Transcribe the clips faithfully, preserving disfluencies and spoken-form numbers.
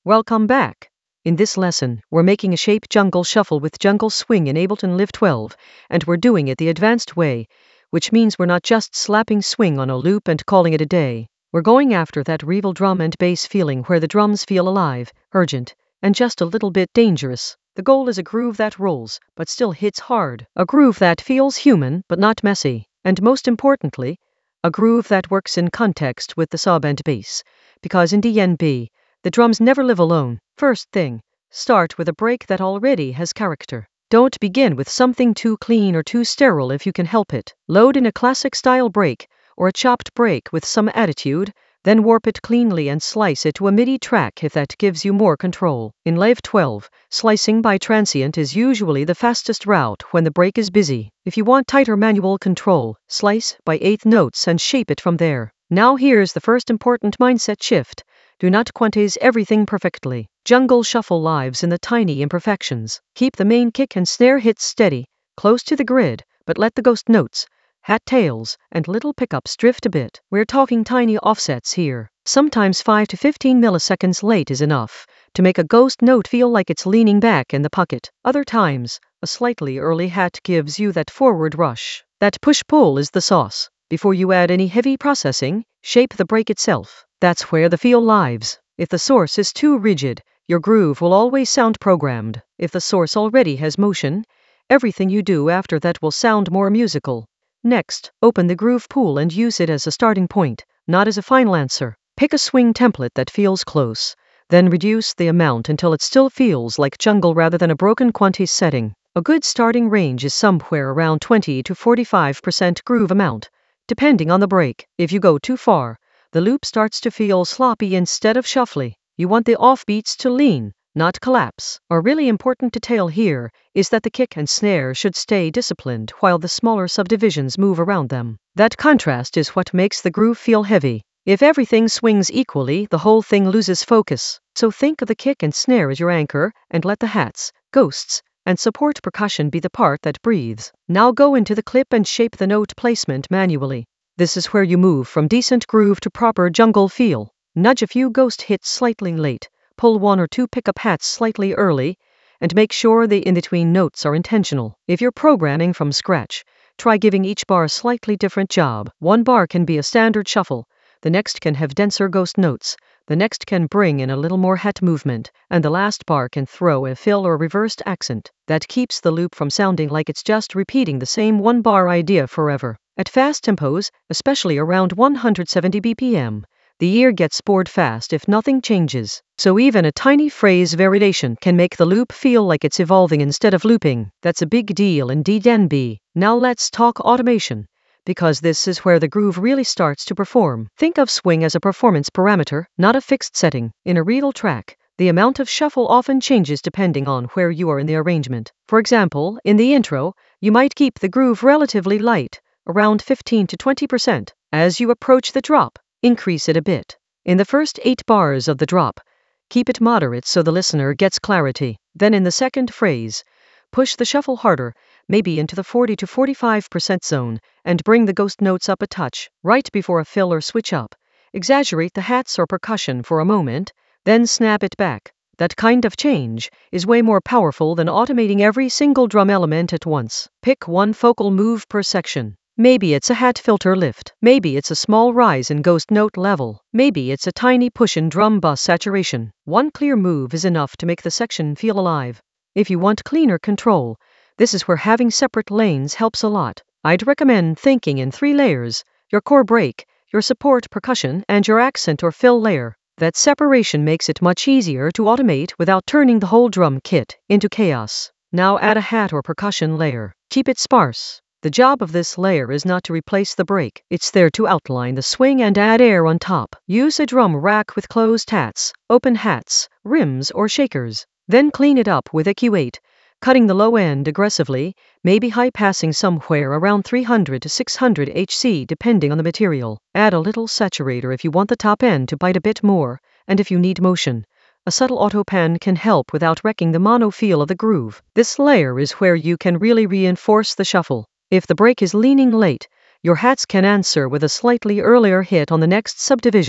Welcome back. In this lesson, we're making a shape jungle shuffle with jungle swing in Ableton Live twelve, and we're doing it the advanced way, which means we're not just slapping swing on a loop and calling it a day. We're going after that real drum and bass feeling where the drums feel alive, urgent, and just a little bit dangerous. The goal is a groove that rolls, but still hits hard. A groove that feels human, but not messy. And most importantly, a groove that works in context with the sub and bass. Because in D N B, the drums never live alone. First thing, start with a break that already has character. Don't begin with something too clean or too sterile if you can help it. Load in a classic style break, or a chopped break with some attitude, then warp it cleanly and slice it to a MIDI track if that gives you more control. In Live twelve, slicing by transient is usually the fastest route when the break is busy. If you want tighter manual control, slice by eighth notes and shape it from there. Now here's the first important mindset shift. Do not quantize everything perfectly. Jungle shuffle lives in the tiny imperfections. Keep the main kick and snare hits steady, close to the grid, but let the ghost notes, hat tails, and little pickups drift a bit. We're talking tiny offsets here. Sometimes five to fifteen milliseconds late is enough to make a ghost note feel like it's leaning back in the pocket. Other times, a slightly early hat gives you that forward rush. That push-pull is the sauce. Before you add any heavy processing, shape the break itself. That's where the feel lives. If the source is too rigid, your groove will always sound programmed. If the source already has motion, everything you do after that will sound more musical. Next, open the groove pool and use it as a starting point, not as a final answer. Pick a swing template that feels close, then reduce the amount until it still feels like jungle rather than a broken quantize setting. A good starting range is somewhere around twenty to forty-five percent groove amount, depending on the break. If you go too far, the loop starts to feel sloppy instead of shuffly. You want the offbeats to lean, not collapse. A really important detail here is that the kick and snare should stay disciplined while the smaller subdivisions move around them. That contrast is what makes the groove feel heavy. If everything swings equally, the whole thing loses focus. So think of the kick and snare as your anchor, and let the hats, ghosts, and support percussion be the part that breathes. Now go into the clip and shape the note placement manually. This is where you move from decent groove to proper jungle feel. Nudge a few ghost hits slightly late, pull one or two pickup hats slightly early, and make sure the in-between notes are intentional. If you're programming from scratch, try giving each bar a slightly different job. One bar can be a standard shuffle, the next can have denser ghost notes, the next can bring in a little more hat movement, and the last bar can throw a fill or reversed accent. That keeps the loop from sounding like it's just repeating the same one-bar idea forever. At fast tempos, especially around one hundred seventy B P M, the ear gets bored fast if nothing changes. So even a tiny phrase variation can make the loop feel like it's evolving instead of looping. That's a big deal in D N B. Now let's talk automation, because this is where the groove really starts to perform. Think of swing as a performance parameter, not a fixed setting. In a real track, the amount of shuffle often changes depending on where you are in the arrangement. For example, in the intro, you might keep the groove relatively light, around fifteen to twenty percent. As you approach the drop, increase it a bit. In the first eight bars of the drop, keep it moderate so the listener gets clarity. Then in the second phrase, push the shuffle harder, maybe into the forty to forty-five percent zone, and bring the ghost notes up a touch. Right before a fill or switch up, exaggerate the hats or percussion for a moment, then snap it back. That kind of change is way more powerful than automating every single drum element at once. Pick one focal move per section. Maybe it's a hat filter lift. Maybe it's a small rise in ghost note level. Maybe it's a tiny push in drum bus saturation. One clear move is enough to make the section feel alive. If you want cleaner control, this is where having separate lanes helps a lot. I'd recommend thinking in three layers: your core break, your support percussion, and your accent or fill layer. That separation makes it much easier to automate without turning the whole drum kit into chaos. Now add a hat or percussion layer. Keep it sparse. The job of this layer is not to replace the break. It's there to outline the swing and add air on top. Use a drum rack with closed hats, open hats, rims, or shakers. Then clean it up with a Q eight, cutting the low end aggressively, maybe high passing somewhere around three hundred to six hundred hertz depending on the material. Add a little saturator if you want the top end to bite a bit more, and if you need motion, a subtle auto pan can help without wrecking the mono feel of the groove. This layer is where you can really reinforce the shuffle. If the break is leaning late, your hats can answer with a slightly earlier hit on the next subdivision.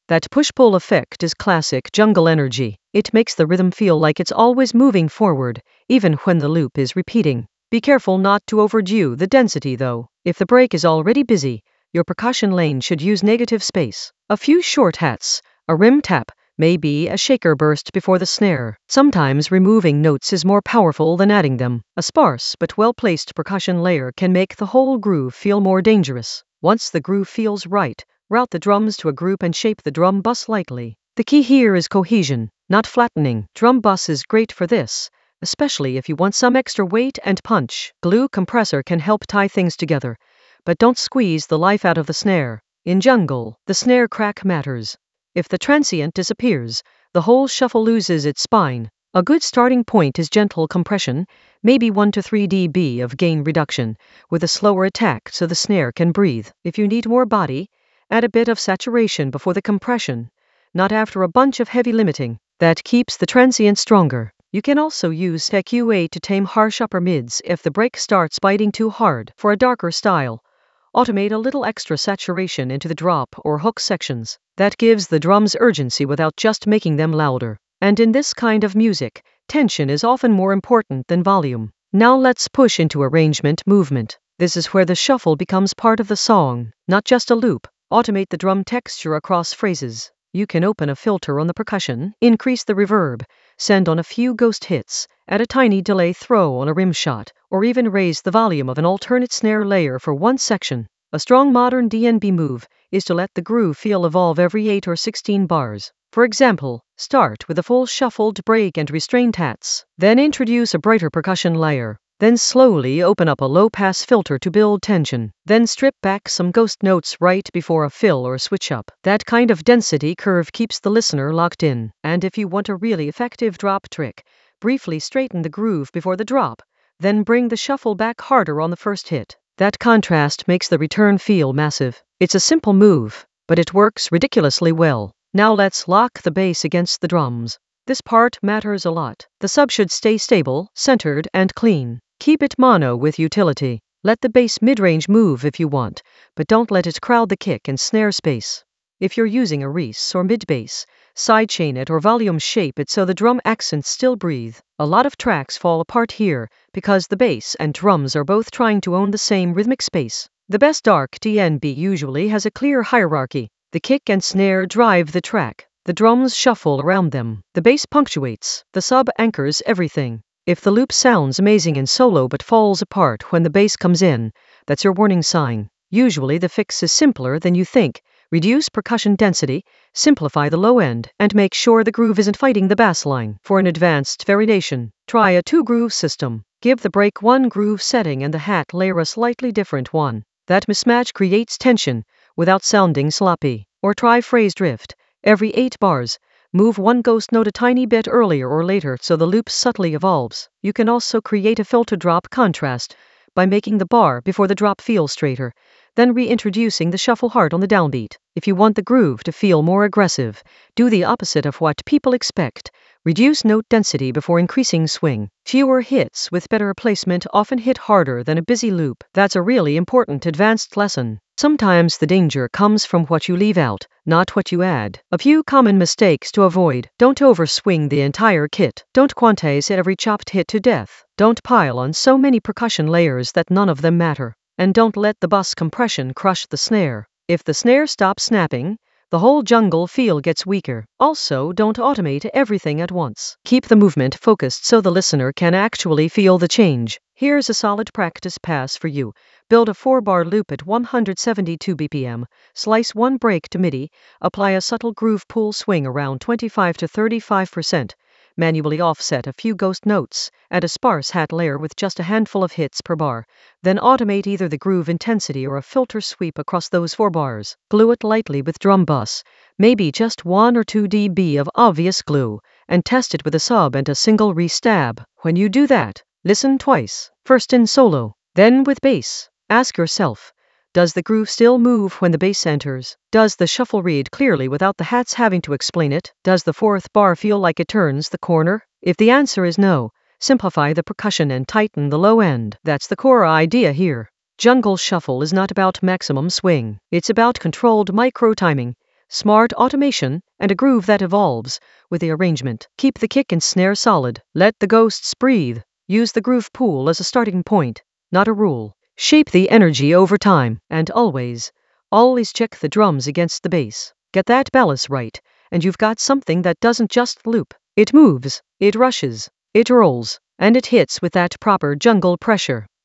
That push-pull effect is classic jungle energy. It makes the rhythm feel like it's always moving forward, even when the loop is repeating. Be careful not to overdo the density though. If the break is already busy, your percussion lane should use negative space. A few short hats, a rim tap, maybe a shaker burst before the snare. Sometimes removing notes is more powerful than adding them. A sparse but well-placed percussion layer can make the whole groove feel more dangerous. Once the groove feels right, route the drums to a group and shape the drum bus lightly. The key here is cohesion, not flattening. Drum bus is great for this, especially if you want some extra weight and punch. Glue compressor can help tie things together, but don't squeeze the life out of the snare. In jungle, the snare crack matters. If the transient disappears, the whole shuffle loses its spine. A good starting point is gentle compression, maybe one to three decibels of gain reduction, with a slower attack so the snare can breathe. If you need more body, add a bit of saturation before the compression, not after a bunch of heavy limiting. That keeps the transient stronger. You can also use E Q A to tame harsh upper mids if the break starts biting too hard. For a darker style, automate a little extra saturation into the drop or hook sections. That gives the drums urgency without just making them louder. And in this kind of music, tension is often more important than volume. Now let's push into arrangement movement. This is where the shuffle becomes part of the song, not just a loop. Automate the drum texture across phrases. You can open a filter on the percussion, increase the reverb, send on a few ghost hits, add a tiny delay throw on a rim shot, or even raise the volume of an alternate snare layer for one section. A strong modern D N B move is to let the groove feel evolve every eight or sixteen bars. For example, start with a full shuffled break and restrained hats, then introduce a brighter percussion layer. Then slowly open up a low-pass filter to build tension. Then strip back some ghost notes right before a fill or switch up. That kind of density curve keeps the listener locked in. And if you want a really effective drop trick, briefly straighten the groove before the drop, then bring the shuffle back harder on the first hit. That contrast makes the return feel massive. It's a simple move, but it works ridiculously well. Now let's lock the bass against the drums. This part matters a lot. The sub should stay stable, centered, and clean. Keep it mono with utility. Let the bass mid-range move if you want, but don't let it crowd the kick and snare space. If you're using a Reese or mid-bass, sidechain it or volume shape it so the drum accents still breathe. A lot of tracks fall apart here because the bass and drums are both trying to own the same rhythmic space. The best dark D N B usually has a clear hierarchy. The kick and snare drive the track. The drums shuffle around them. The bass punctuates. The sub anchors everything. If the loop sounds amazing in solo but falls apart when the bass comes in, that's your warning sign. Usually the fix is simpler than you think. Reduce percussion density, simplify the low end, and make sure the groove isn't fighting the bass line. For an advanced variation, try a two-groove system. Give the break one groove setting and the hat layer a slightly different one. That mismatch creates tension without sounding sloppy. Or try phrase drift. Every eight bars, move one ghost note a tiny bit earlier or later so the loop subtly evolves. You can also create a filter drop contrast by making the bar before the drop feel straighter, then reintroducing the shuffle hard on the downbeat. If you want the groove to feel more aggressive, do the opposite of what people expect. Reduce note density before increasing swing. Fewer hits with better placement often hit harder than a busy loop. That's a really important advanced lesson. Sometimes the danger comes from what you leave out, not what you add. A few common mistakes to avoid. Don't overswing the entire kit. Don't quantize every chopped hit to death. Don't pile on so many percussion layers that none of them matter. And don't let the bus compression crush the snare. If the snare stops snapping, the whole jungle feel gets weaker. Also, don't automate everything at once. Keep the movement focused so the listener can actually feel the change. Here's a solid practice pass for you. Build a four-bar loop at one hundred seventy-two B P M, slice one break to MIDI, apply a subtle groove pull swing around twenty-five to thirty-five percent, manually offset a few ghost notes, add a sparse hat layer with just a handful of hits per bar, then automate either the groove intensity or a filter sweep across those four bars. Glue it lightly with drum bus, maybe just one or two decibels of obvious glue, and test it with a sub and a single re-stab. When you do that, listen twice, first in solo, then with bass. Ask yourself, does the groove still move when the bass enters? Does the shuffle read clearly without the hats having to explain it? Does the fourth bar feel like it turns the corner? If the answer is no, simplify the percussion and tighten the low end. That's the core idea here. Jungle shuffle is not about maximum swing. It's about controlled micro-timing. smart automation, and a groove that evolves with the arrangement. Keep the kick and snare solid. Let the ghosts breathe. Use the groove pool as a starting point, not a rule. Shape the energy over time, and always, always check the drums against the bass. Get that balance right, and you've got something that doesn't just loop. It moves, it rushes, it rolls, and it hits with that proper jungle pressure.